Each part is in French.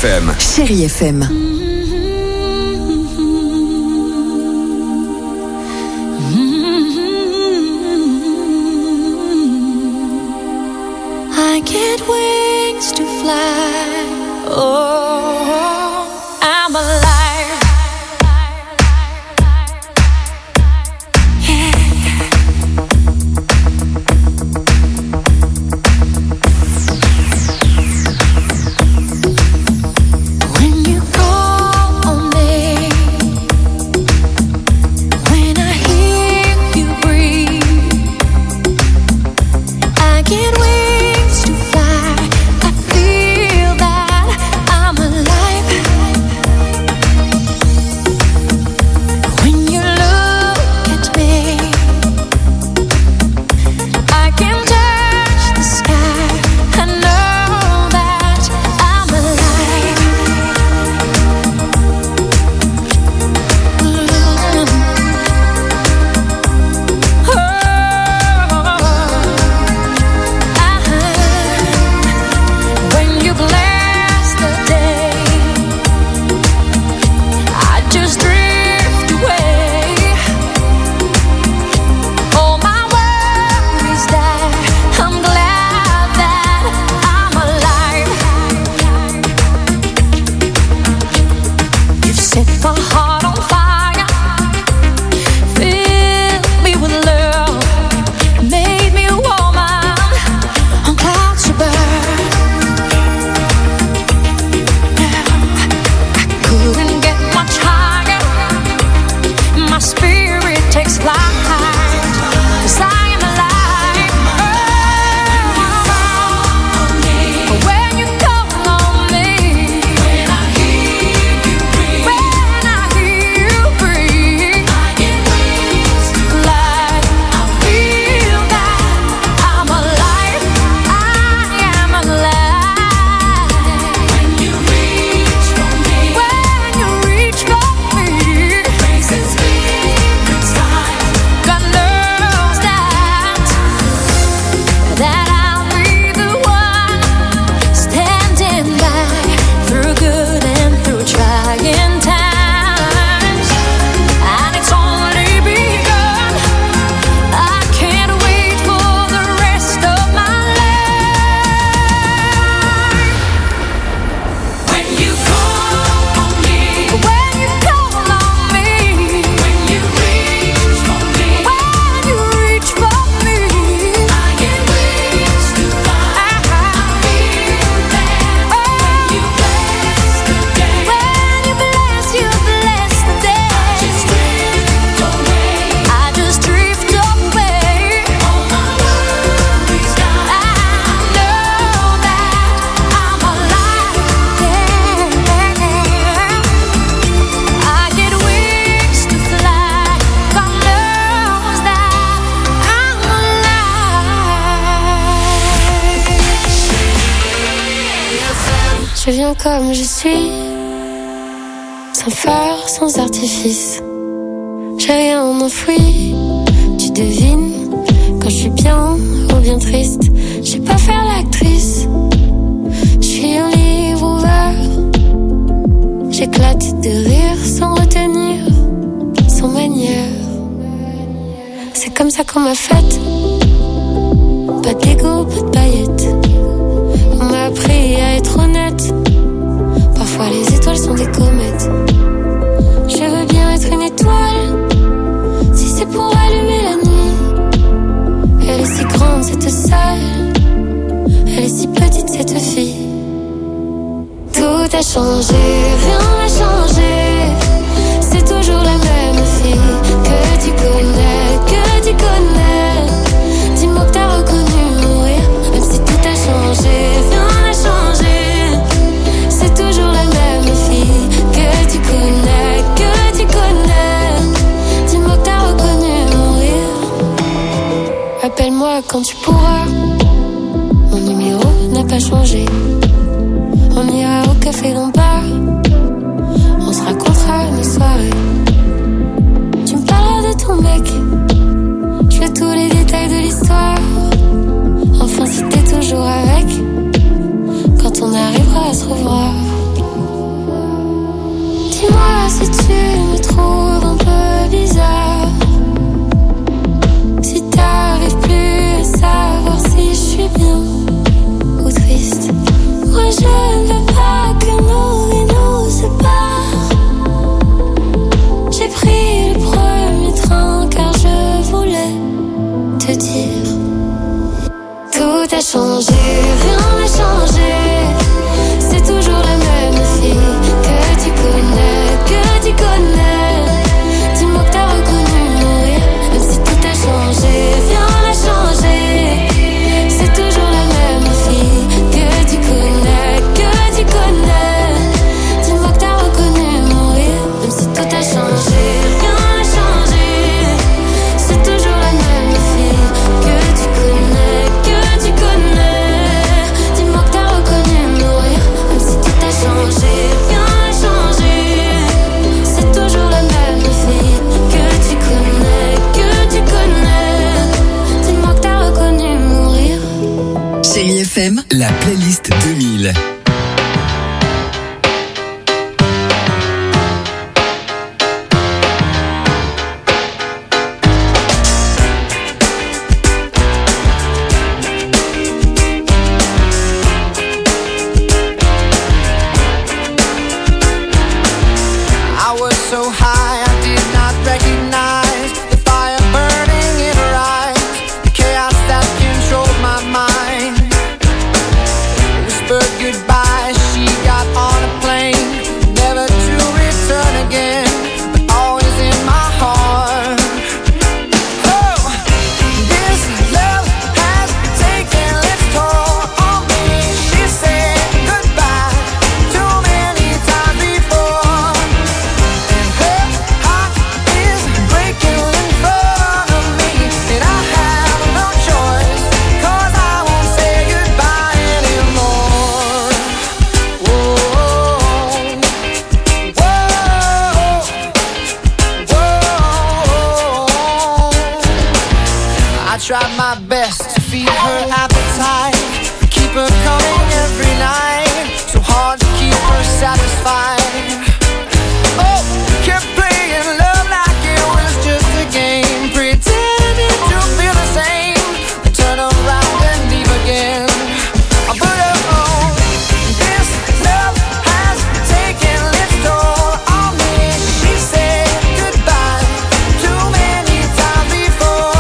FM. Chérie FM. I get wings to fly. Oh, I'm alive. Je viens comme je suis, sans phare, sans artifice. J'ai rien enfoui, tu devines, quand je suis bien ou bien triste. Je sais pas faire l'actrice, je suis un livre ouvert. J'éclate de rire sans retenir, sans manière. C'est comme ça qu'on m'a faite, pas d'ego, pas de paillettes. On m'a appris à être honnête. Parfois les étoiles sont des comètes. Je veux bien être une étoile, si c'est pour allumer la nuit. Elle est si grande cette salle, elle est si petite cette fille. Tout a changé, rien n'a changé. C'est toujours la même fille que tu connais, que tu connais. Dis-moi que t'as reconnu mon rire, même si tout a changé, rien n'a changé. C'est toujours la même fille que tu connais, que tu connais. Dis-moi que t'as reconnu mon rire. Appelle-moi quand tu pourras, mon numéro n'a pas changé. On ira au café d'en bas, on se racontera nos soirées. Tu me parleras de ton mec, je veux tous les détails de l'histoire. Enfin si t'es toujours avec, quand on arrivera à se revoir. Si tu me trouves un peu bizarre, si t'arrives plus à savoir si je suis bien ou triste, moi je ne veux pas que nos vies nous séparent. J'ai pris le premier train car je voulais te dire. Tout a changé, rien n'a changé. C'est toujours la même fille que tu connais. Dis-moi que t'as reconnu mon rire, même si tout a changé, rien n'a changé. C'est toujours la même fille que tu connais. Dis-moi que t'as reconnu mon rire, même si tout a changé, rien n'a changé. C'est toujours la même fille que tu connais. Dis-moi que t'as reconnu mon rire, même si tout a changé, rien n'a changé. C'est toujours la même fille que tu connais. Dis-moi que t'as reconnu mon rire. Chérie FM, la playlist 2000. Tried my best to feed her appetite, keep her coming every night, so hard to keep her satisfied. Oh, kept playing love like it was just a game, pretending to feel the same, then turn around and leave again. But oh, this love has taken its toll on me. She said goodbye too many times before.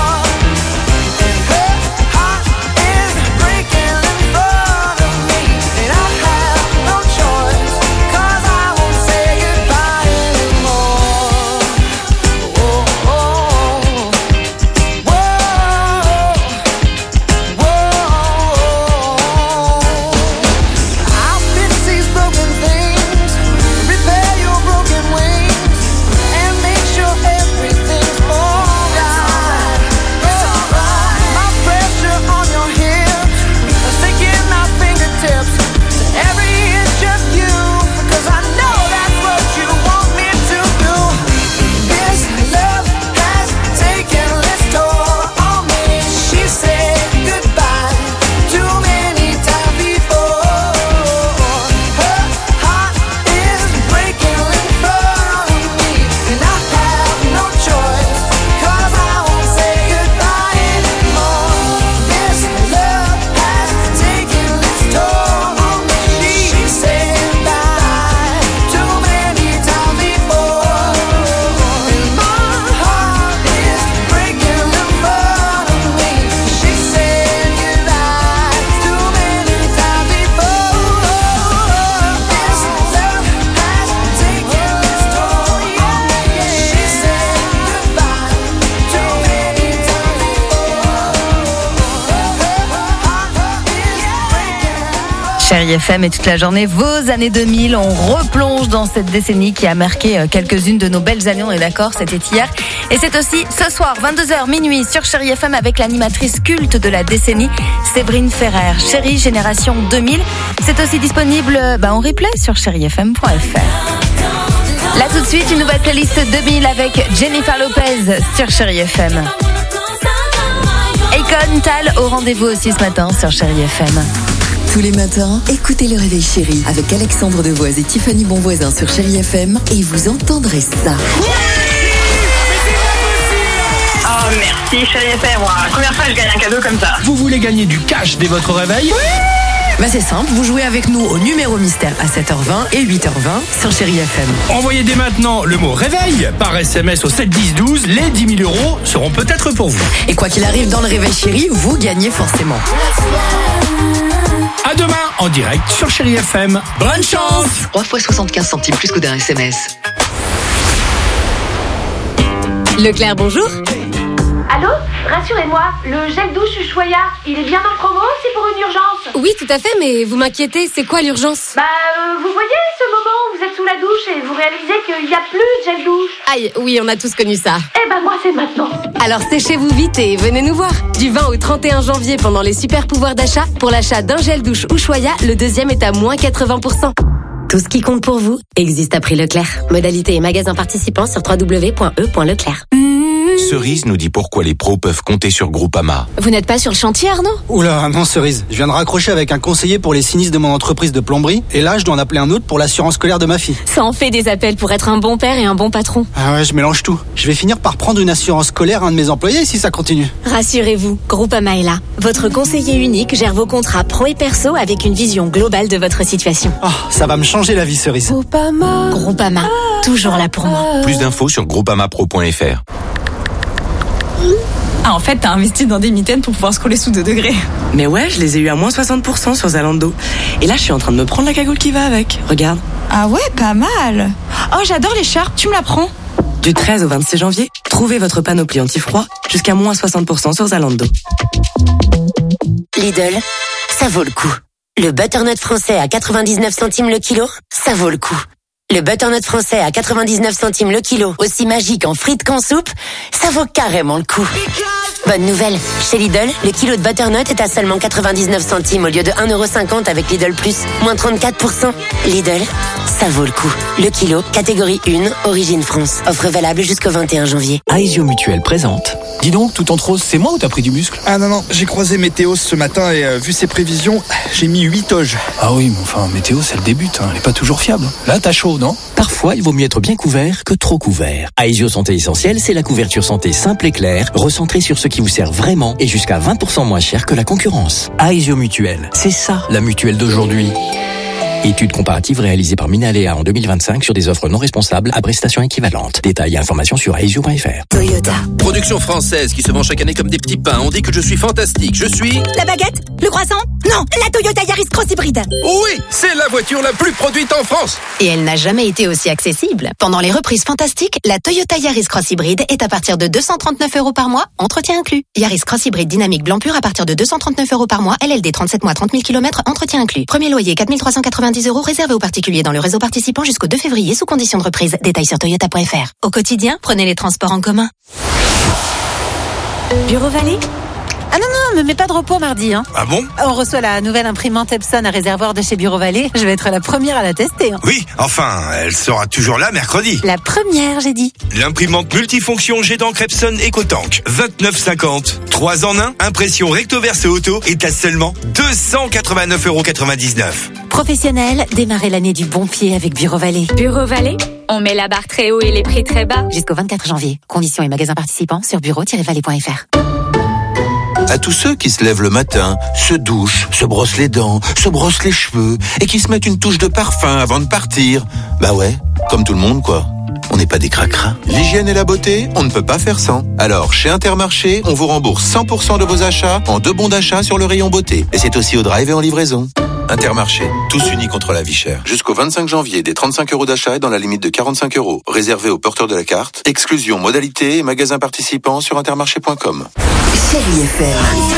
Chérie FM et toute la journée, vos années 2000, on replonge dans cette décennie qui a marqué quelques-unes de nos belles années, on est d'accord, c'était hier. Et c'est aussi ce soir, 22h minuit, sur Chérie FM avec l'animatrice culte de la décennie, Séverine Ferrer. Chérie Génération 2000, c'est aussi disponible en replay sur chérifm.fr. Là tout de suite, une nouvelle playlist 2000 avec Jennifer Lopez sur Chérie FM. Akon, Tal au rendez-vous aussi ce matin sur Chérie FM. Tous les matins, écoutez le Réveil Chéri avec Alexandre Devoise et Tiffany Bonvoisin sur Chéri FM et vous entendrez ça. Oh merci Chéri FM, la première fois que je gagne un cadeau comme ça. Vous voulez gagner du cash dès votre réveil ? Bah c'est simple, vous jouez avec nous au numéro mystère à 7h20 et 8h20 sur Chéri FM. Envoyez dès maintenant le mot réveil par SMS au 7 10 12. Les 10 000 € seront peut-être pour vous. Et quoi qu'il arrive dans le Réveil Chéri, vous gagnez forcément. À demain en direct sur Chéri FM. Bonne chance. 3 fois 75 centimes plus que d'un SMS. Leclerc, bonjour. Allô ? Rassurez-moi, le gel douche Ushuaïa, il est bien en promo, c'est pour une urgence. Oui, tout à fait, mais vous m'inquiétez, c'est quoi l'urgence ? Vous voyez ce moment où vous êtes sous la douche et vous réalisez qu'il n'y a plus de gel douche. Aïe, oui, on a tous connu ça. Moi c'est maintenant. Alors séchez-vous vite et venez nous voir. Du 20 au 31 janvier pendant les super pouvoirs d'achat, pour l'achat d'un gel douche Ushuaïa, le deuxième est à moins 80%. Tout ce qui compte pour vous existe à prix Leclerc. Modalité et magasins participants sur www.e.leclerc. Cerise nous dit pourquoi les pros peuvent compter sur Groupama. Vous n'êtes pas sur le chantier, Arnaud ? Oula, non Cerise. Je viens de raccrocher avec un conseiller pour les sinistres de mon entreprise de plomberie et là, je dois en appeler un autre pour l'assurance scolaire de ma fille. Ça en fait des appels pour être un bon père et un bon patron. Ah ouais, je mélange tout. Je vais finir par prendre une assurance scolaire à un de mes employés si ça continue. Rassurez-vous, Groupama est là. Votre conseiller unique gère vos contrats pro et perso avec une vision globale de votre situation. Oh, ça va me changer la vie, Cerise. Groupama, toujours là pour moi. Plus d'infos sur groupamapro.fr. Ah, en fait, t'as investi dans des mitaines pour pouvoir scroller sous 2 degrés. Mais ouais, je les ai eu à moins 60% sur Zalando. Et là, je suis en train de me prendre la cagoule qui va avec. Regarde. Ah ouais, pas mal. Oh, j'adore l'écharpe, tu me la prends ? Du 13 au 26 janvier, trouvez votre panoplie anti-froid jusqu'à moins 60% sur Zalando. Lidl, ça vaut le coup. Le butternut français à 99 centimes le kilo, ça vaut le coup. Le butternut français à 99 centimes le kilo, aussi magique en frites qu'en soupe, ça vaut carrément le coup. Bonne nouvelle, chez Lidl, le kilo de butternut est à seulement 99 centimes au lieu de 1,50€ avec Lidl Plus, moins 34%. Lidl, ça vaut le coup. Le kilo, catégorie 1, origine France. Offre valable jusqu'au 21 janvier. Aesio Mutuelle présente. Dis donc, tout en rose, c'est moi ou t'as pris du muscle ? Ah non, j'ai croisé Météos ce matin et vu ses prévisions, j'ai mis 8 oges. Ah oui, mais enfin, Météos, elle débute, elle est pas toujours fiable. Là, t'as chaud, non ? Parfois, il vaut mieux être bien couvert que trop couvert. Aesio Santé Essentielle, c'est la couverture santé simple et claire, recentrée sur ce qui vous sert vraiment et jusqu'à 20% moins cher que la concurrence. Aesio Mutuelle, c'est ça, la mutuelle d'aujourd'hui. Étude comparative réalisée par Minalea en 2025 sur des offres non responsables à prestations équivalentes. Détails et informations sur aesio.fr. Toyota. Production française qui se vend chaque année comme des petits pains. On dit que je suis fantastique. Je suis... La baguette ? Le croissant ? Non, la Toyota Yaris Cross Hybride. Oui, c'est la voiture la plus produite en France. Et elle n'a jamais été aussi accessible. Pendant les reprises fantastiques, la Toyota Yaris Cross Hybride est à partir de 239€ par mois, entretien inclus. Yaris Cross Hybride dynamique blanc pur à partir de 239€ par mois, LLD 37 mois, 30 000 km, entretien inclus. Premier loyer 4 390€ réservé aux particuliers dans le réseau participant jusqu'au 2 février sous condition de reprise. Détails sur toyota.fr. Au quotidien, prenez les transports en commun. Bureau Vallée ? Ah non, me mets pas de repos mardi. Hein. Ah bon ? On reçoit la nouvelle imprimante Epson à réservoir de chez Bureau Vallée. Je vais être la première à la tester. Hein. Oui, enfin, elle sera toujours là mercredi. La première, j'ai dit. L'imprimante multifonction jet d'encre Epson EcoTank. 29,50. 3 en 1, impression recto verso auto est à seulement 289,99€. Professionnel, démarrez l'année du bon pied avec Bureau Vallée. Bureau Vallée, on met la barre très haut et les prix très bas. Jusqu'au 24 janvier. Conditions et magasins participants sur bureau-vallée.fr. À tous ceux qui se lèvent le matin, se douchent, se brossent les dents, se brossent les cheveux et qui se mettent une touche de parfum avant de partir. Bah ouais, comme tout le monde quoi. On n'est pas des cracras. L'hygiène et la beauté, on ne peut pas faire sans. Alors, chez Intermarché, on vous rembourse 100% de vos achats en 2 bons d'achat sur le rayon beauté. Et c'est aussi au drive et en livraison. Intermarché, tous unis contre la vie chère. Jusqu'au 25 janvier, des 35€ d'achat et dans la limite de 45€. Réservé aux porteurs de la carte. Exclusion, modalité et magasins participants sur intermarché.com. Chéri FM.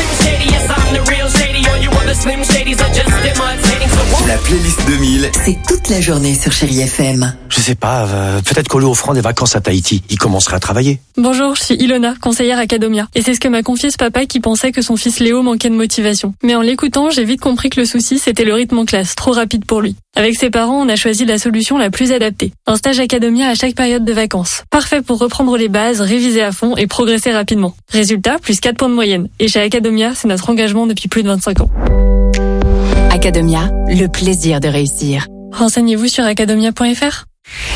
La playlist 2000, c'est toute la journée sur Chéri FM. Je sais pas, peut-être qu'au lieu offrant des vacances à Tahiti, il commencerait à travailler. Bonjour, je suis Ilona, conseillère Academia. Et c'est ce que m'a confié ce papa qui pensait que son fils Léo manquait de motivation. Mais en l'écoutant, j'ai vite compris que le souci, c'était le rythme en classe, trop rapide pour lui. Avec ses parents, on a choisi la solution la plus adaptée. Un stage Academia à chaque période de vacances. Parfait pour reprendre les bases, réviser à fond et progresser rapidement. Résultat, plus 4 points de moyenne. Et chez Academia, c'est notre engagement depuis plus de 25 ans. Academia, le plaisir de réussir. Renseignez-vous sur academia.fr.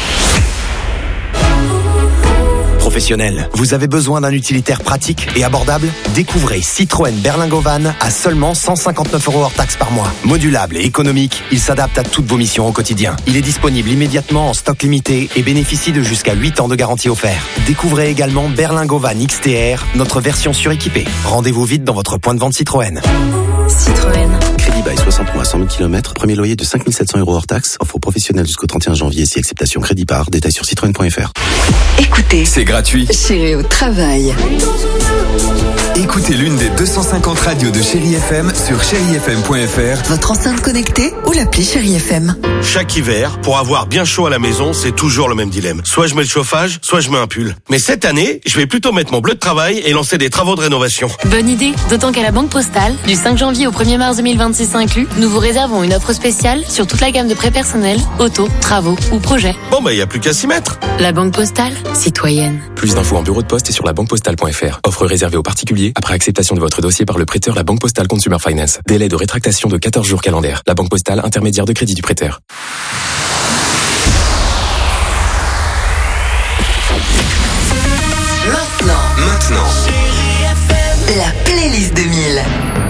Professionnel, vous avez besoin d'un utilitaire pratique et abordable? Découvrez Citroën Berlingo Van à seulement 159 € hors taxe par mois. Modulable et économique, il s'adapte à toutes vos missions au quotidien. Il est disponible immédiatement en stock limité et bénéficie de jusqu'à 8 ans de garantie offerte. Découvrez également Berlingo Van XTR, notre version suréquipée. Rendez-vous vite dans votre point de vente Citroën. Citroën. Crédit bail 60 mois, 100 000 km, premier loyer de 5 700 € hors taxe, offre aux professionnels jusqu'au 31 janvier si acceptation crédit par, détail sur citroën.fr. Écoutez, c'est gratuit. Chérie au travail. Écoutez l'une des 250 radios de Chérie FM sur chérifm.fr. Votre enceinte connectée ou l'appli Chérie FM. Chaque hiver, pour avoir bien chaud à la maison, c'est toujours le même dilemme. Soit je mets le chauffage, soit je mets un pull. Mais cette année, je vais plutôt mettre mon bleu de travail et lancer des travaux de rénovation. Bonne idée, d'autant qu'à la Banque Postale, du 5 janvier au 1er mars 2026 inclus, nous vous réservons une offre spéciale sur toute la gamme de prêts personnels, auto, travaux ou projets. Bon y a plus qu'à s'y mettre. La Banque Postale, citoyenne. Plus d'infos en bureau de poste et sur labanquepostale.fr. Offre réservée aux particuliers après acceptation de votre dossier par le prêteur La Banque Postale Consumer Finance. Délai de rétractation de 14 jours calendaires. La Banque Postale, intermédiaire de crédit du prêteur. Maintenant. La playlist 2000.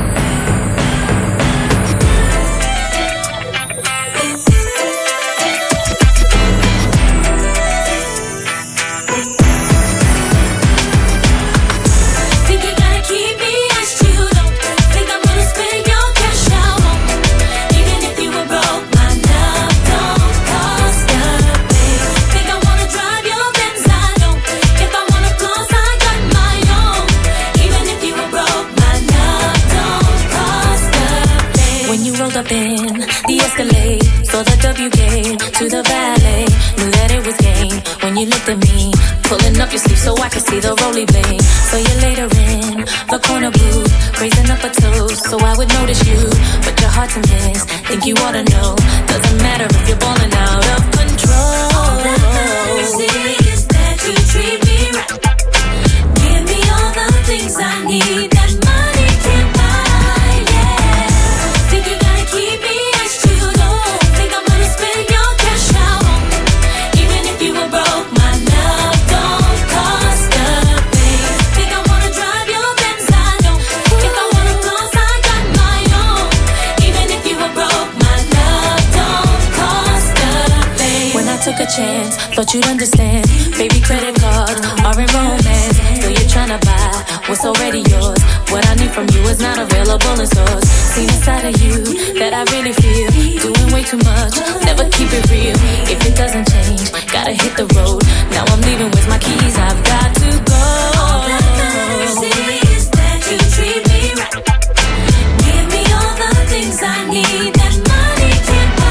Up in the Escalade, saw the W game to the valet, knew that it was game when you looked at me, pulling up your sleeve so I could see the roly blade. So you later in the corner booth, raising up a toast so I would notice you, but you're hard to miss. Think you ought to know, doesn't matter if you're balling out of control. All that matters is that you treat me right. Give me all the things I need that money can't buy. Took a chance, thought you'd understand. Baby, credit cards are in romance. Though you're trying to buy what's already yours. What I need from you is not available in stores. Seen a side of you that I really feel. Doing way too much, never keep it real. If it doesn't change, gotta hit the road. Now I'm leaving with my keys, I've got to go. All that matters is that you treat me right. Give me all the things I need that money can't buy.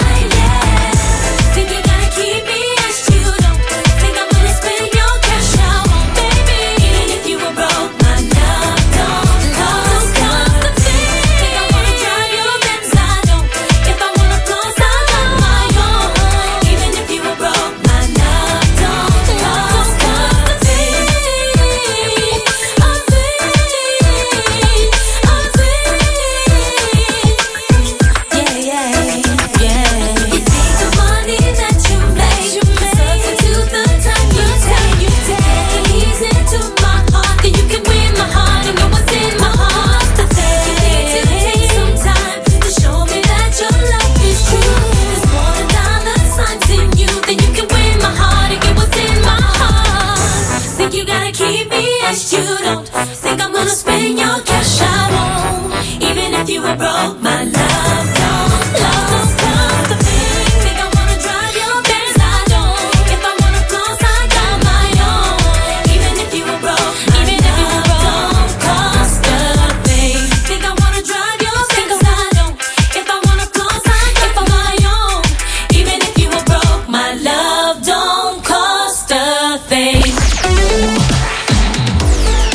You don't think I'm gonna spend your cash, I won't. Even if you were broke, my love don't cost a thing. Think I wanna drive your Benz, I don't. If I wanna floss, I got my own. Even if you were broke, don't cost a thing. Think I wanna drive your Benz, I don't. If I wanna floss, I got my own. Even if you were broke, my love don't cost a thing.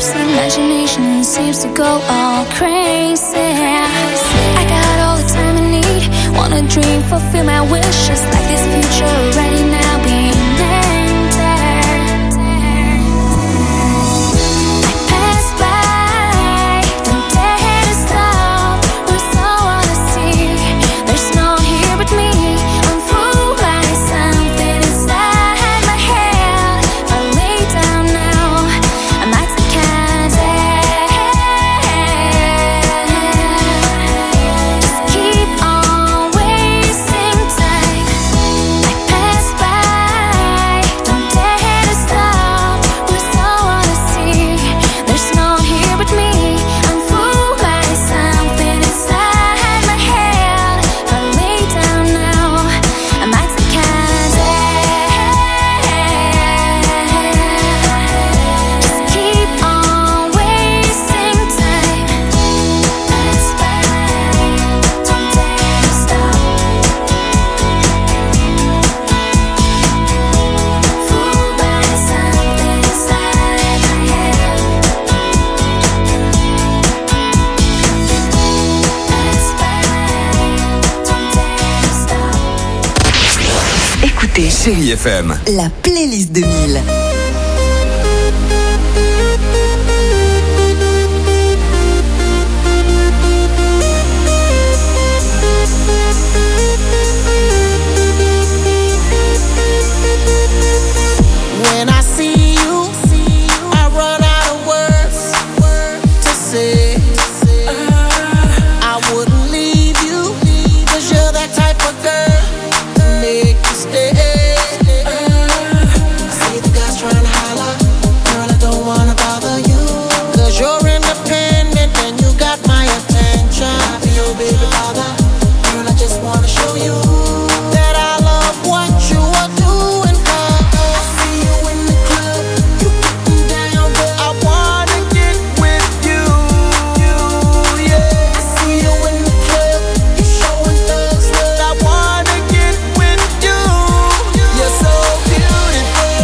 lips, imagination seems to go all crazy. I got all the time I need, wanna dream, fulfill my wishes, like this future ready now being named there. I pass by, don't dare to stop, we're so on the sea. There's no one here but me, I'm fooled by something inside my head. If I lay down now, I might take just keep on wasting time. I pass by, don't dare to stop, we're so on the sea. There's no one here but me, I'm fooled by something inside my head. If I lay down now, I might take just keep on wasting time. Pass by, don't dare to stop. Fooled by something inside my head. Pass by, don't dare to stop. Écoutez Chérie FM. la playlist 2000. When I see you, I run out of words to say. I wouldn't leave you, 'cause you're that type of girl to make you stay. I see the guys trying to holler, girl, I don't wanna bother you, 'cause you're independent and you got my attention. I'll be your baby father, girl, I just wanna show you that I love what you are doing. I see you in the club, you getting down, but I wanna get with you. Yeah, I see you in the club, you showing thugs love. I wanna get with you. You're so beautiful,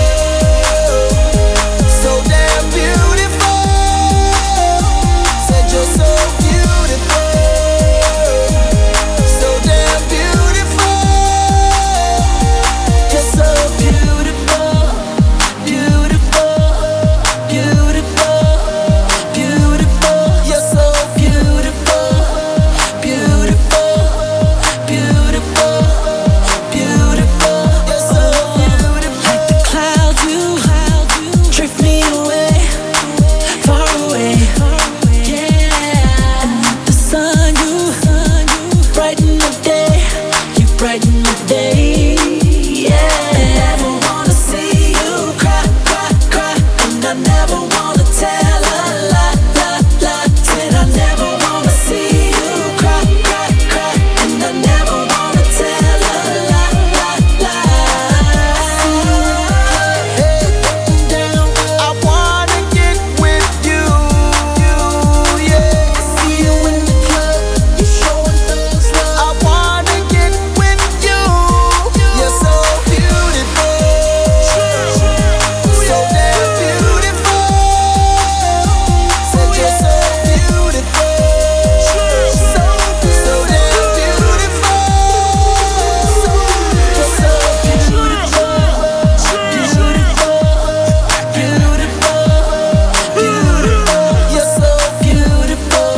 so damn beautiful. Said you're so beautiful, so damn beautiful. You're so beautiful, beautiful, beautiful, beautiful. You're so beautiful, beautiful, beautiful, beautiful. You're so beautiful. Like the clouds, you drift me away, far away. Yeah, and like the sun, you brighten the day, you brighten the day. Yeah, I never wanna see you cry, cry, cry, and I never wanna tell a lie, lie, lie. Said I never wanna see you cry, cry, cry, and I never wanna tell a lie, lie, lie. Hey, down, I wanna get with you. Yeah, I see you in the club, you showing thugs love. I wanna get with you. You're so beautiful, so damn beautiful. Said you're so beautiful, so damn beautiful. You're so beautiful, beautiful, beautiful, beautiful. You're so beautiful,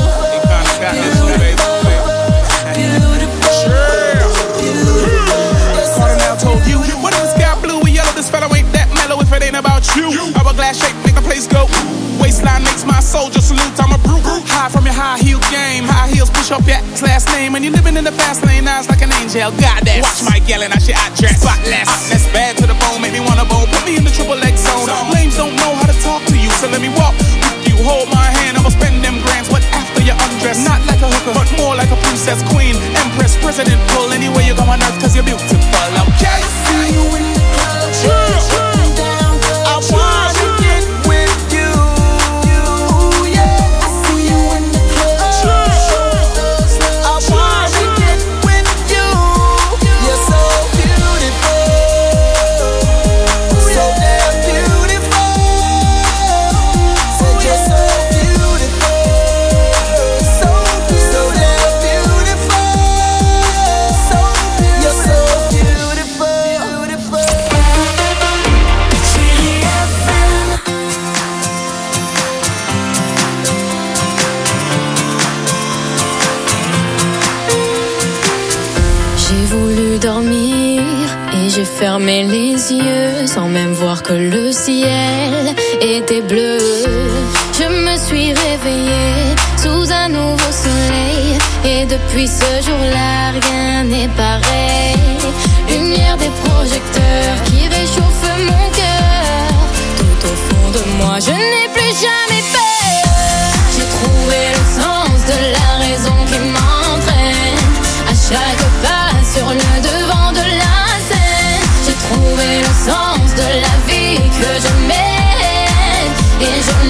Cardinal told you, what if the sky blue or yellow? This fellow ain't that mellow if it ain't about you. Hourglass shape make the place go. Waistline makes my soldier salute. I'm a brute. High from your high heel game. High heels push up your last name. And you living in the fast lane, eyes like an angel. Goddess. Watch Mike yelling, I should address. Spotless. Hotness bad to the bone, make me wanna bone. Put me in the triple X zone. Lames don't know how to talk to you, so let me walk with you. Hold my hand, I'ma spend them grands. What after you undress? Not like a hooker, but more like a princess, queen, empress, president. Pull anywhere you go on earth, 'cause you're beautiful. Okay. see you in the club, down. I wanna get with you. Yeah, I see you in the club, I wanna get with you. You're so beautiful, so damn beautiful. Said you're so J'ai voulu dormir et j'ai fermé les yeux sans même voir que le ciel était bleu. Je me suis réveillée sous un nouveau soleil et depuis ce jour-là rien n'est pareil. Lumière des projecteurs qui réchauffe mon cœur. Tout au fond de moi je n'ai plus jamais peur. J'ai trouvé le sens de la raison qui m'entraîne à chaque pas sur le devant de la scène. J'ai trouvé le sens de la vie que je mène et je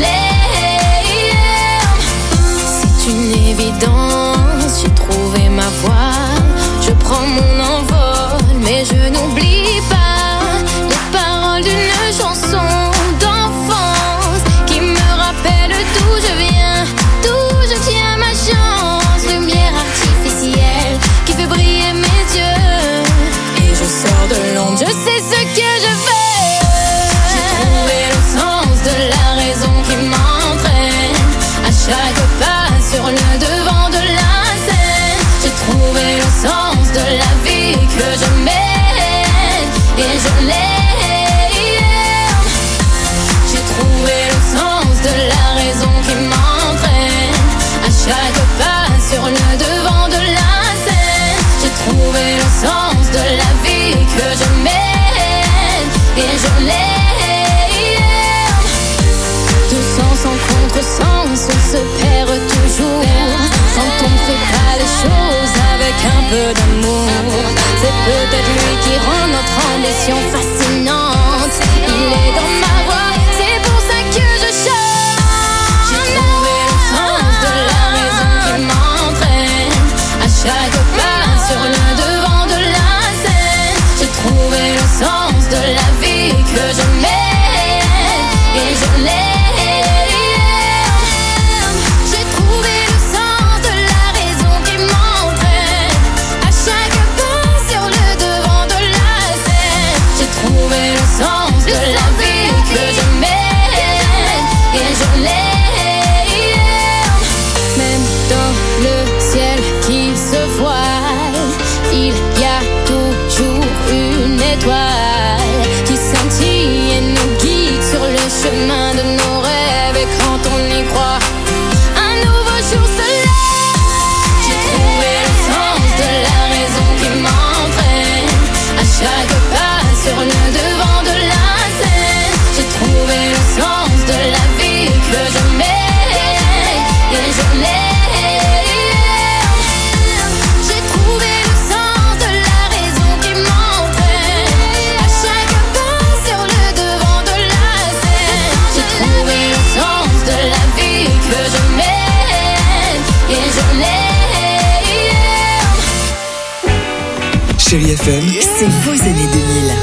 l'aime. C'est une évidence, j'ai trouvé ma voie. Je prends mon envol mais je n'oublie pas les paroles d'une chanson d'enfance qui me rappelle d'où je viens, d'où je tiens ma chance. Lumière artificielle qui fait briller mes yeux et je sors de l'ombre, je sais ce que je veux. J'ai trouvé le sens de la raison qui m'entraîne à chaque pas sur le devant de la scène. J'ai trouvé le sens de la vie que je mène et je l'aime. J'ai trouvé le sens de la raison qui m'entraîne à chaque pas sur le devant de la scène. J'ai trouvé le sens de la vie que je mène et je l'aime. Tout sens en contresens, on se perd toujours quand on ne fait pas les choses avec un peu d'amour. C'est peut-être lui qui rend notre ambition fascinante. Il est dans ma voix, c'est pour ça que je chante. J'ai trouvé le sens de la raison qui m'entraîne à chaque pas sur le devant de la scène. J'ai trouvé le sens de la vie que je mène et je l'aime. J'ai trouvé le sens de la raison qui m'entraîne à chaque pas sur le devant de la scène. J'ai trouvé le sens de la vie que je mène et je l'aime. Même dans le ciel qui se voile, il y a toujours une étoile qui scintille et nous guide sur le chemin de nos rêves. Et quand on y croit, un nouveau jour se lève. J'ai trouvé le sens de la raison qui m'entraîne à chaque pas sur le devant de la scène. J'ai trouvé le sens de la vie que je mène et je l'aime. J'ai trouvé le sens de la raison qui m'entraîne à chaque pas sur le devant de la scène. J'ai trouvé le sens de la vie que je mène et je l'aime. Chérie FM, C'est vos années 2000.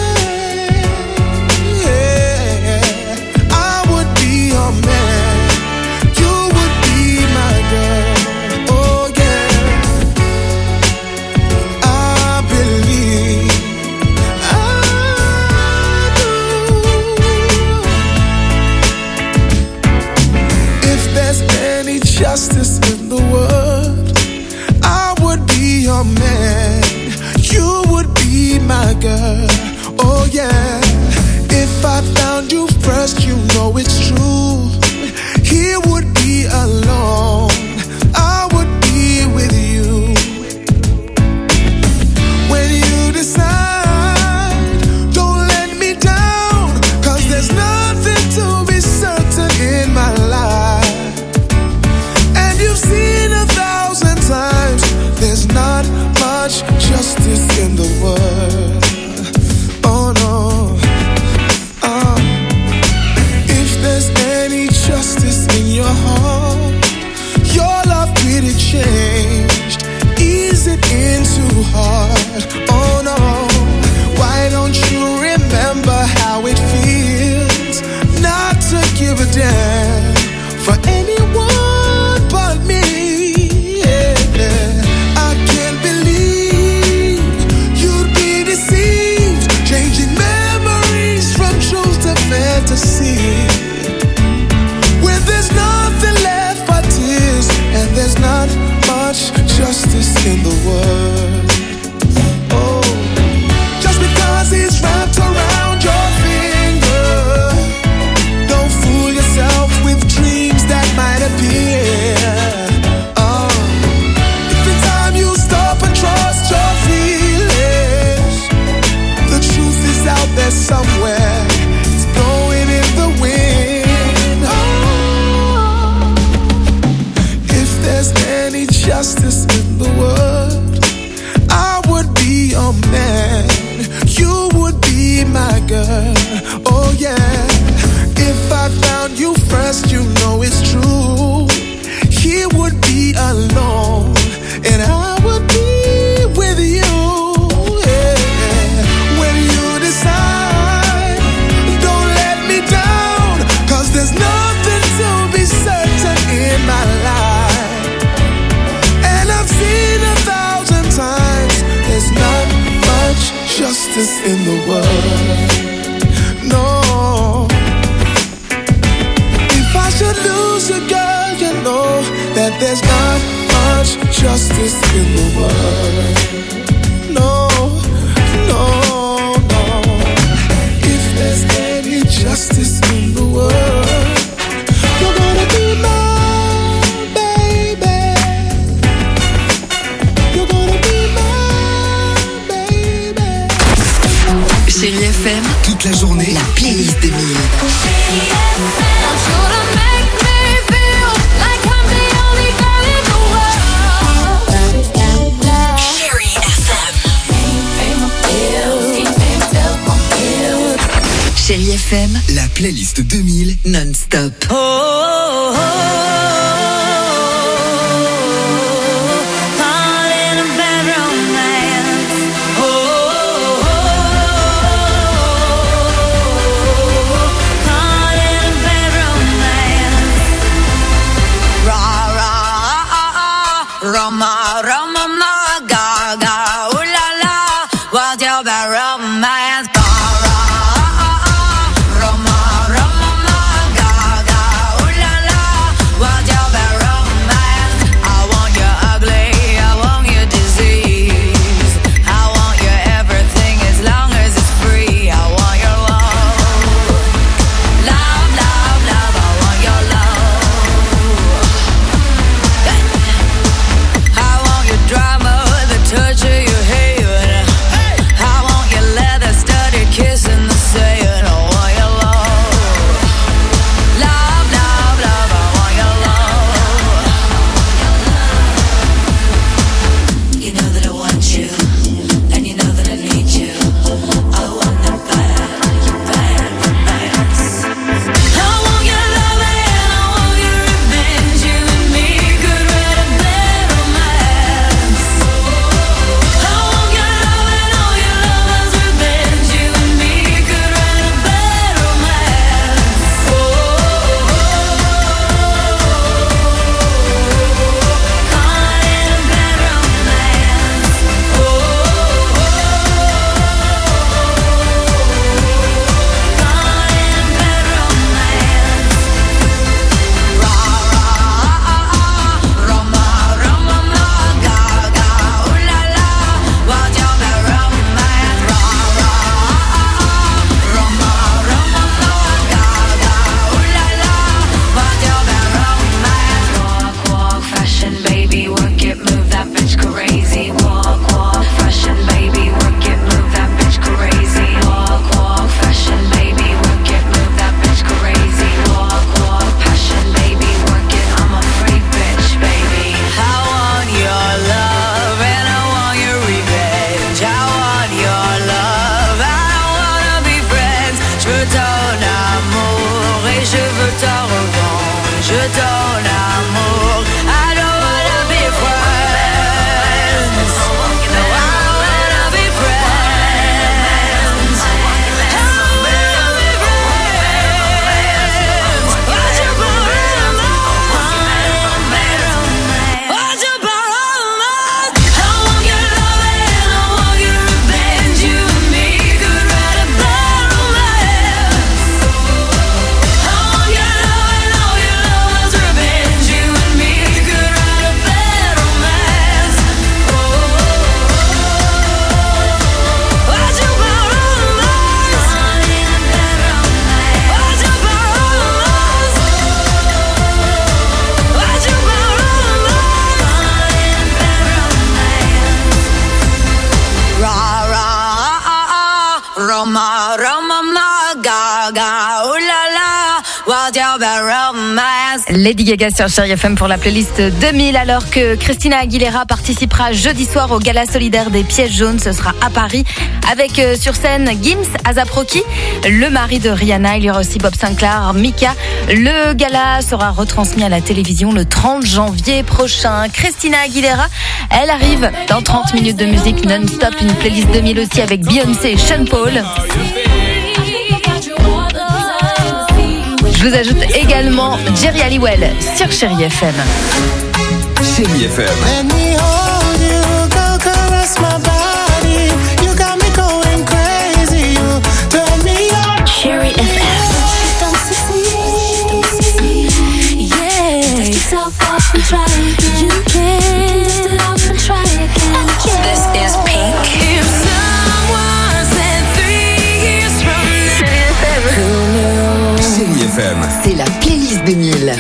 I would be your man, you would be my girl. Oh yeah, I believe, I do. If there's any justice in the world, I would be your man, you would be my girl. Oh yeah, if I found you first, you know it's true. He would be alone, I would be with you. When you decide, don't let me down, 'cause there's nothing to be certain in my life. And you've seen 1,000 times, there's not much justice in the world. Oh no. If there's justice in the world. No. If I should lose a girl, you know that there's not much justice in the world. No, no, no. If there's any justice in the world, you're gonna be mine, baby. You're gonna be mine, baby. Chérie FM, toute la journée, la playlist 2000. Chérie FM, la playlist 2000 non-stop. Oh, oh, oh. Roma, Roma, ma, ga, ga, ooh la la, what's your bad romance? Lady Gaga sur Chérie FM pour la playlist 2000, alors que Christina Aguilera participera jeudi soir au gala solidaire des Pièges jaunes. Ce sera à Paris avec sur scène Gims, A$AP Rocky, le mari de Rihanna. Il y aura aussi Bob Sinclair, Mika. Le gala sera retransmis à la télévision le 30 janvier prochain. Christina Aguilera, elle arrive dans 30 minutes de musique non-stop. Une playlist 2000 aussi avec Beyoncé et Sean Paul. Je vous ajoute également Jerry Halliwell sur Chérie FM. Chérie FM. FM. C'est la playlist 2000.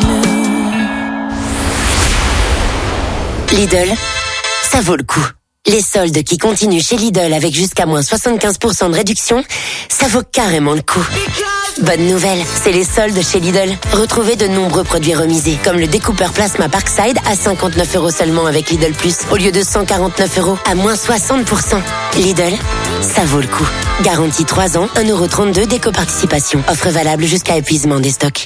Lidl, ça vaut le coup. Les soldes qui continuent chez Lidl avec jusqu'à moins 75% de réduction, ça vaut carrément le coup. Bonne nouvelle, c'est les soldes chez Lidl. Retrouvez de nombreux produits remisés, comme le découpeur plasma Parkside à 59 € seulement avec Lidl Plus, au lieu de 149 € à moins 60%. Lidl, ça vaut le coup. Garantie 3 ans, 1,32 € d'éco-participation. Offre valable jusqu'à épuisement des stocks.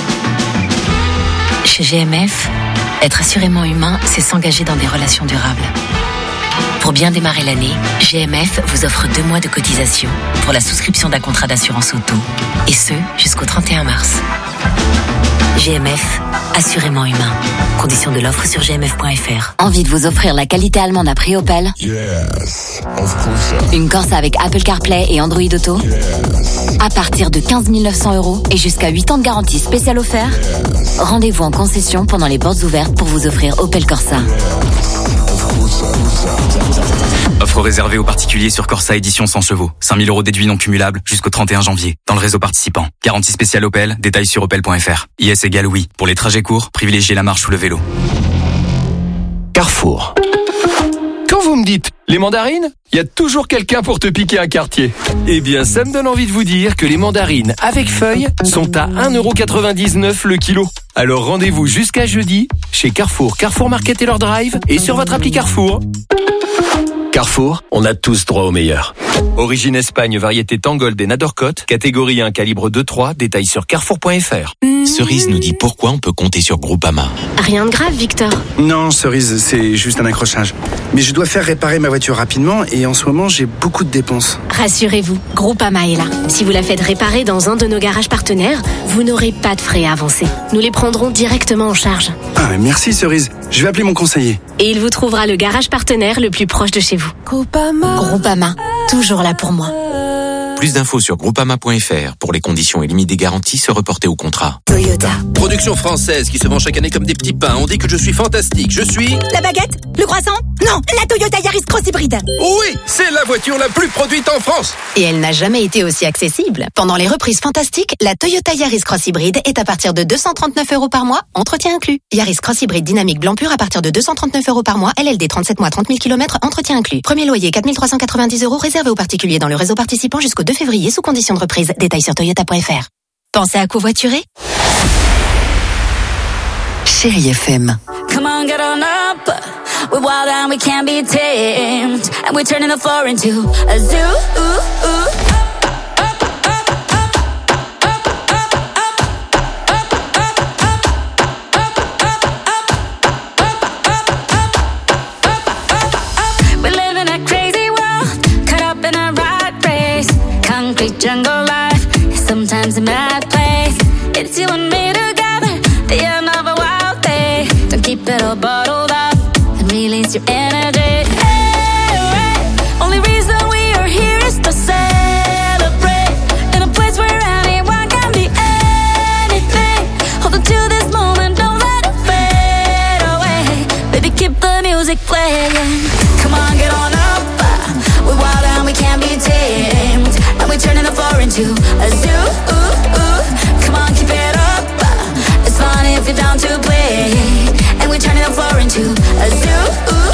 Chez GMF, être assurément humain, c'est s'engager dans des relations durables. Pour bien démarrer l'année, GMF vous offre 2 mois de cotisation pour la souscription d'un contrat d'assurance auto. Et ce, jusqu'au 31 mars. GMF, assurément humain. Conditions de l'offre sur gmf.fr. Envie de vous offrir la qualité allemande à prix Opel? Yes, of course. Une Corsa avec Apple CarPlay et Android Auto? Yes. À partir de 15 900 € et jusqu'à 8 ans de garantie spéciale offert? Yes. Rendez-vous en concession pendant les portes ouvertes pour vous offrir Opel Corsa. Offre réservée aux particuliers sur Corsa édition 100 chevaux. 5 000 € déduits non cumulables jusqu'au 31 janvier. Dans le réseau participant. Garantie spéciale Opel. Détails sur opel.fr. IS égale oui. Pour les trajets courts, privilégiez la marche ou le vélo. Carrefour. Quand vous me dites les mandarines, il y a toujours quelqu'un pour te piquer un quartier. Eh bien, ça me donne envie de vous dire que les mandarines avec feuilles sont à 1,99 € le kilo. Alors rendez-vous jusqu'à jeudi chez Carrefour, Carrefour Market Taylor Drive et sur votre appli Carrefour. Carrefour, on a tous droit au meilleur. Origine Espagne, variété Tangold et Nadorcote, catégorie 1, calibre 2-3, détails sur carrefour.fr. Cerise nous dit pourquoi on peut compter sur Groupama. Rien de grave, Victor. Non, Cerise, c'est juste un accrochage. Mais je dois faire réparer ma voiture rapidement et en ce moment, j'ai beaucoup de dépenses. Rassurez-vous, Groupama est là. Si vous la faites réparer dans un de nos garages partenaires, vous n'aurez pas de frais à avancer. Nous les prendrons directement en charge. Ah, merci Cerise. Je vais appeler mon conseiller. Et il vous trouvera le garage partenaire le plus proche de chez vous. Groupama, toujours là pour moi. Plus d'infos sur groupama.fr. Pour les conditions et limites des garanties, se reporter au contrat. Toyota. Production française qui se vend chaque année comme des petits pains. On dit que je suis fantastique. Je suis... La baguette? Le croissant? Non, la Toyota Yaris Cross Hybride. Oui, c'est la voiture la plus produite en France. Et elle n'a jamais été aussi accessible. Pendant les reprises fantastiques, la Toyota Yaris Cross Hybride est à partir de 239 € par mois, entretien inclus. Yaris Cross Hybride dynamique blanc pur à partir de 239 € par mois, LLD 37 mois, 30 000 km, entretien inclus. Premier loyer 4 390 € réservé aux particuliers dans le réseau participant jusqu'au 2 février sous conditions de reprise. Détails sur toyota.fr. Pensez à covoiturer? Chérie FM. Come on, get on up. We're wild and we can't be tamed. And we're turning the floor into a zoo. We live in a crazy world, caught up in a rat race. Concrete jungle life, sometimes a mad place. It's you and me together, the end of a wild day. Don't keep it all bottled up and release your energy. Hey, only reason we are here is to celebrate. In a place where anyone can be anything. Hold on to this moment, don't let it fade away. Baby, keep the music playing. Come on, get on up. We're wild and we can't be tamed. And we're turning the floor into a zoo. Come on, keep it up. It's fun if you're down to play. And we're turning the floor into a zoo.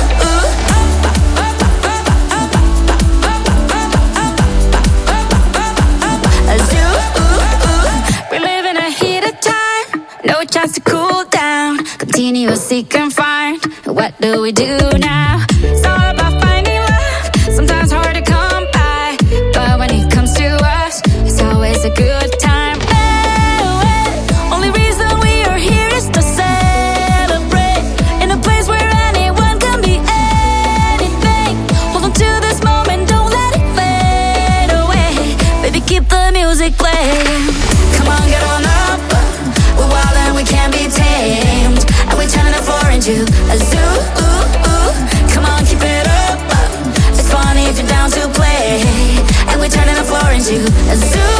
A zoo. We live in a heat of time. No chance to cool down. Continue to seek and find. What do we do now? It's all about finding love. Sometimes hard to come by. But when it comes to us, it's always a good time. Only reason we are here is to celebrate. In a place where anyone can be anything. Hold on to this moment, don't let it fade away. Baby, keep the music playing. Come on, get on up. We're wild and we can't be tamed. And we're turning the floor into a zoo. Come on, keep it up. It's funny if you're down to play. And we're turning the floor into a zoo.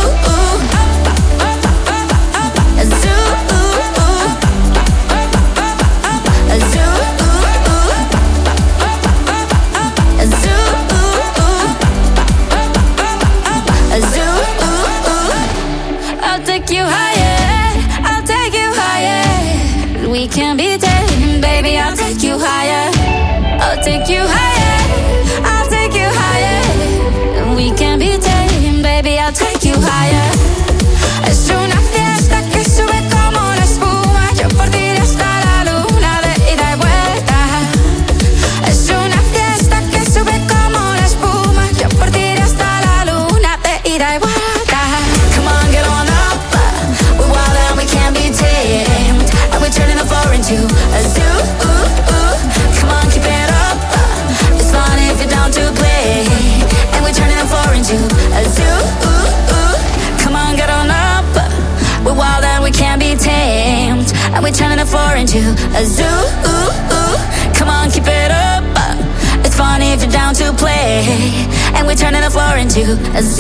A zoo. A zoo. A zoo. A zoo. I'll take you high. Come on, keep it up. It's fun if you're down to play, and we're turning the floor into a zoo.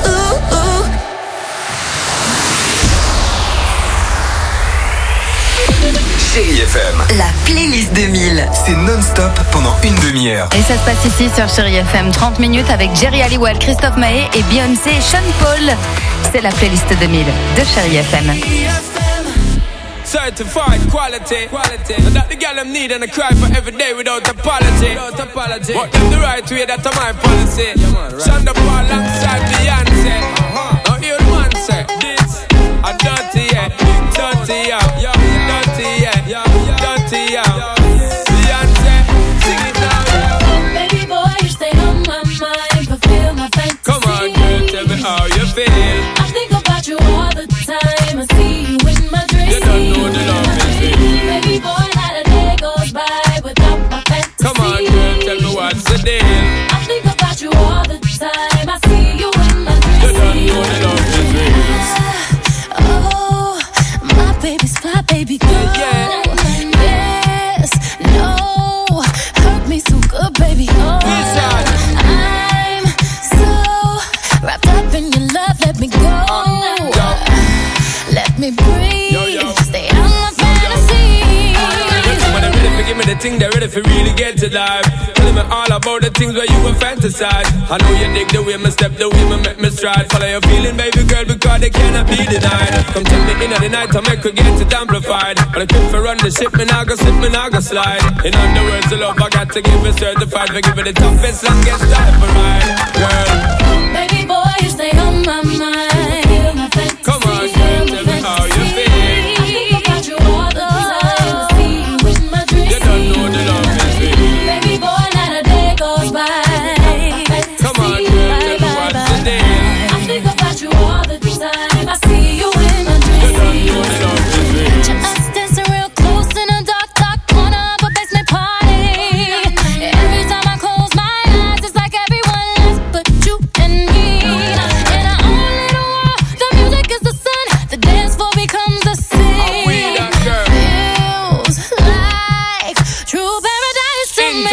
Chérie FM. La playlist 2000. C'est non-stop pendant une demi-heure. Et ça se passe ici sur Chérie FM. 30 minutes avec Jerry Halliwell, Christophe Maé et Beyoncé et Sean Paul. C'est la playlist 2000 de Chérie FM. Certified quality. That the girl them need and I cry for every day without apology. What them the right way, that's my policy. Shonda Paul alongside Beyonce. Now hear the man say, this a dirty, yeah. Dirty, yeah. Dirty, yeah. Dirty, yeah. Beyonce, sing it now. Baby boy, you stay on my mind, fulfill my fantasy. Come on, girl, tell me how you feel. I think about you all the time, I see you in my dreams. You don't know the love is real. Baby boy, not a day goes by without my fantasy. Come on, girl, tell me what's the deal. I think about you all the time, I see you in my dreams. You don't know the love is real. Oh, my baby's fly, baby girl. Yeah. Yes, no, hurt me so good, baby. Oh, I'm so wrapped up in your love, let me go. Let me breathe, stay out my fantasy. When they're ready for give me the thing, they're ready for really get to life. Telling me all about the things where you were fantasize. I know you dig the way me step, the way me make me stride. Follow your feeling, baby girl, because they cannot be denied. Come tell me in the night, I make her get it amplified. But I quit for run the ship, me now go slip, me now go slide. In other words, the love I got to give it certified. For give it the toughest, longest time for ride, girl. Baby boy, you stay on my mind. Feel my fantasy. Come on, girl, tell me how you feel. I think about you all the time, I see you in my dreams. You don't know the love is real. Baby boy, not a day goes by. Come on, girl, tell me what's the deal. I think about you all the time, I see you in my dreams. You don't know the love is real. Just dancing real close in a dark, dark corner of a basement party. Every time I close my eyes, it's like everyone else but you and me. In our own little world, the music is the sun, the dance floor becomes the sea. Feels like true paradise to me.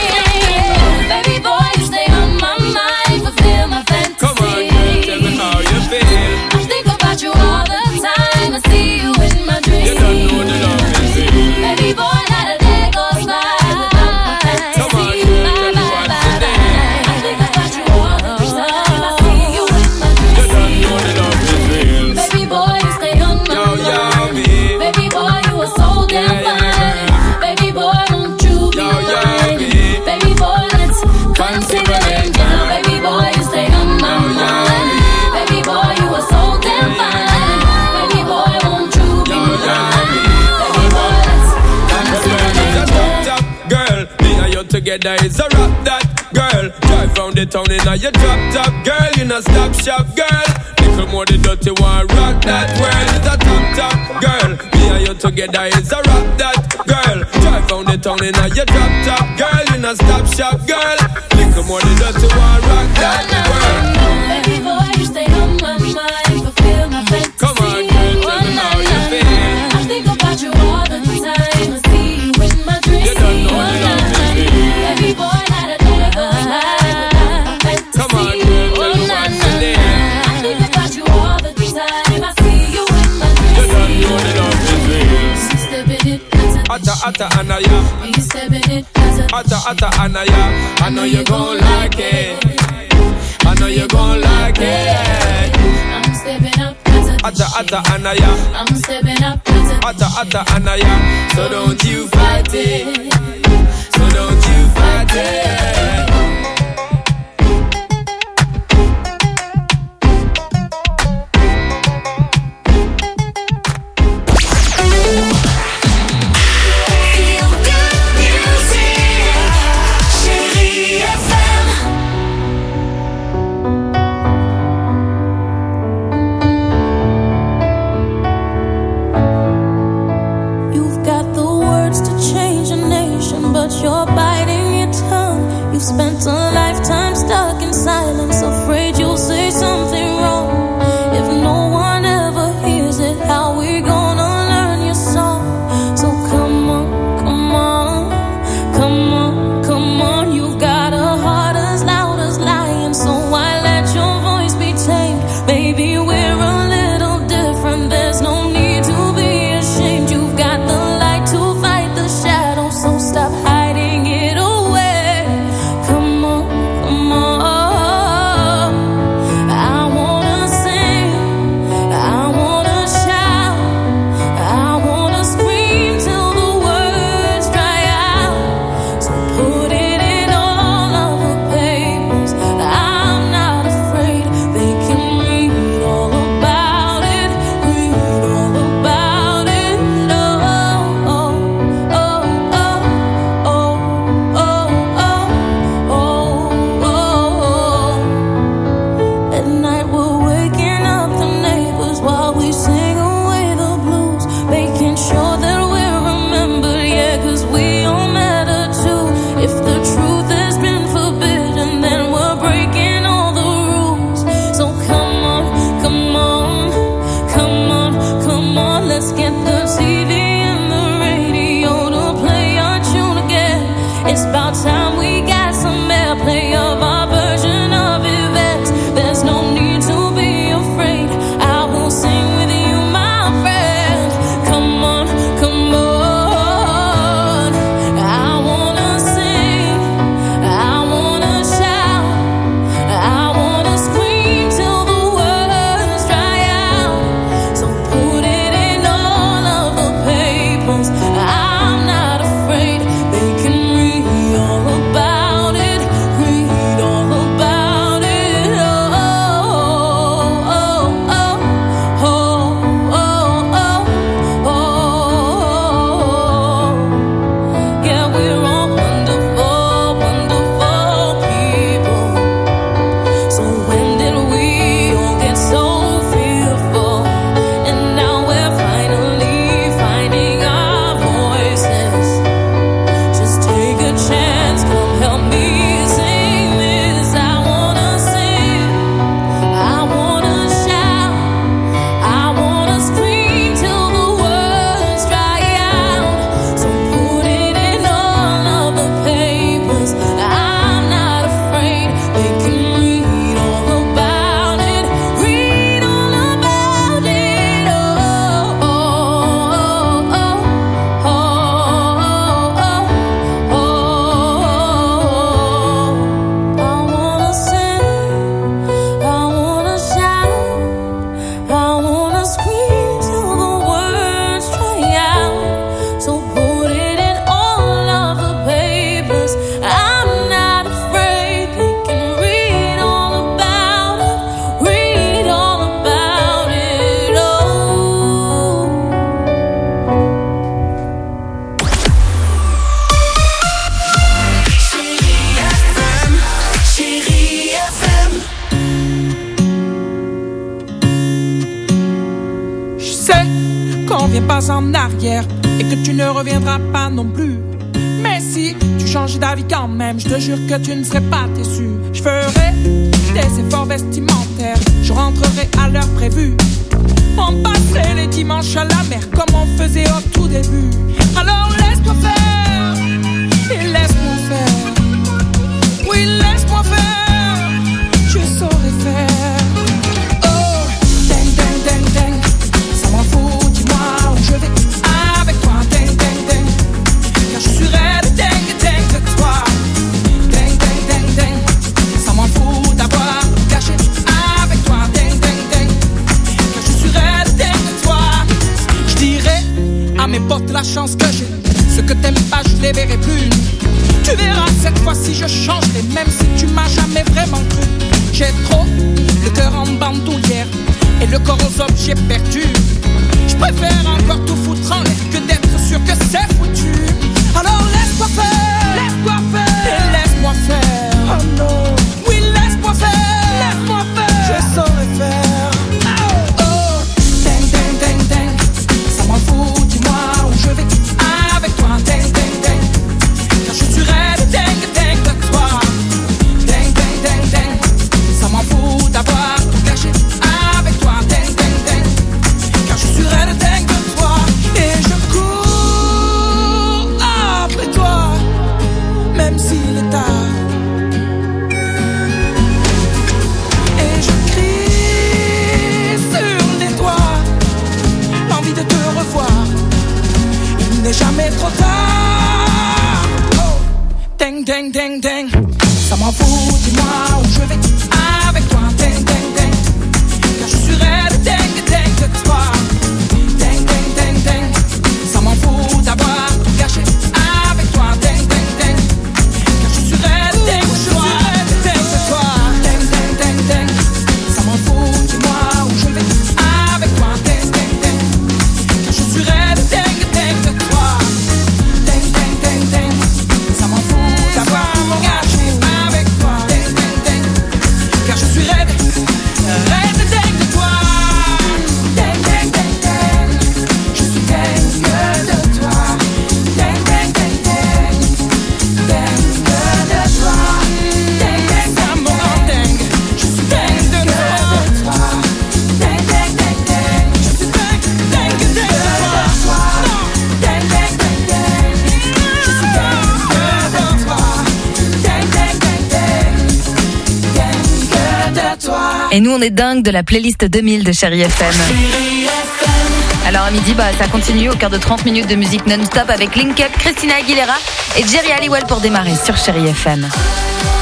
Baby boy, you stay on my mind, fulfill my fantasy. Come on, girl, tell me how you feel. I think about you all the time, I see you in my dreams. You don't know the love is real. Baby boy, not a day goes by without my fantasy. Come on, girl, tell me what's the deal. I think about you all the time, I see you in my dreams. You don't know the love is real. Baby boy, you stay on my mind. Baby boy, you are so damn fine. Baby boy, won't you be mine? Baby boy, let's come sing it again. Baby boy, you stay on my mind. Baby boy, you are so damn fine. Baby boy, won't you be mine? Baby boy, let's come sing it again. Top girl, me and you together is a rap that girl. Drive round the town in a your drop top girl. You know stop shop girl. Little more the dirty one rock that world. It's a top girl. Me and you together is a rap that girl. Drive round the town in a your drop top girl. You know stop shop girl. Little more the dirty one rock that world. Baby boy, you stay on my mind, fulfill my fantasy. Come on, girl, tell me how you feel. I think about you all the time, I see you in my dreams. You don't know the love is real. Baby boy, not a day goes by without my fantasy. Come on, girl, tell me what's the deal. I think about you all the time, I see you in my dreams. You don't know the love is real. Stepping it, Atta Anaya. you stepping it, Atta Anaya. I know you gon' like it. I know you gon' like it. I'm stepping up, Atta Anaya. I'm stepping up, Atta Anaya. So don't you fight it. So don't you fight it. You've got the words to change a nation, but you're biting your tongue. reviens pas en arrière et que tu ne reviendras pas non plus. Mais si tu changes d'avis quand même, je te jure que tu ne serais pas déçu. Je ferai des efforts vestimentaires, je rentrerai à l'heure prévue. On passerait les dimanches à la mer comme on faisait au tout début. Alors laisse-toi faire et laisse-moi faire. Oui, laisse-moi faire, je saurai faire. Oh, ding, ding, ding, ding, ça m'en fout, dis-moi où je vais avec toi. Ding, ding, ding, car je suis raide, ding, ding de toi. Ding, ding, ding, ding, ça m'en fout d'avoir caché avec toi. Ding, ding, ding, car je suis raide, ding de toi. Je dirais à mes potes la chance que j'ai, ce que t'aimes pas je les verrai plus. Tu verras cette fois-ci je changerai, même si tu m'as jamais vraiment cru. J'ai trop le cœur en bandoulière et le corps aux objets perdus. Je préfère encore tout foutre en l'air que d'être sûr que c'est foutu. Alors laisse-moi faire et laisse-moi faire. Oh non, oui laisse-moi faire, je saurai faire. Oh, ding ding ding ding, ça m'en fout, dis-moi où je vais avec toi. Ding ding ding, car je suis raide, ding ding de toi. Ding ding ding ding, ça m'en fout d'avoir tout caché avec toi. Ding ding ding, car je suis raide, ding de toi. Et je cours après toi, même s'il est tard. Et je crie sur les toits, l'envie de te revoir. Il n'est jamais trop tard. Oh, ding ding ding ding, ça m'en fout, dis-moi où je vais avec toi. Ding ding ding, car je suis raide, ding ding de toi. Ding ding ding ding, ça m'en fout d'avoir tout gâché avec toi. Ding ding ding, car je suis raide, ding de toi. Ding de toi. Ding ding ding ding, ça m'en fout, dis-moi où je vais avec toi. Ding ding ding, car je suis raide, ding ding de toi. Ding ding ding ding, ça m'en fout d'avoir mon gâché avec toi. Ding ding ding, car je suis raide, raide ding de toi. Ding ding ding ding, je suis dingue de toi. Ding ding ding ding, dingue de toi. Ding ding ding, mon dingue, je suis dingue de toi. Ding ding ding ding, je suis dingue de toi. Ding ding ding ding, je suis dingue de toi. Ding ding ding ding, dingue de toi. Et nous, on est dingue de la playlist 2000 de Chérie FM. Alors à midi, ça continue au cœur de 30 minutes de musique non-stop avec Link Up, Christina Aguilera et Jerry Halliwell pour démarrer sur Chérie FM.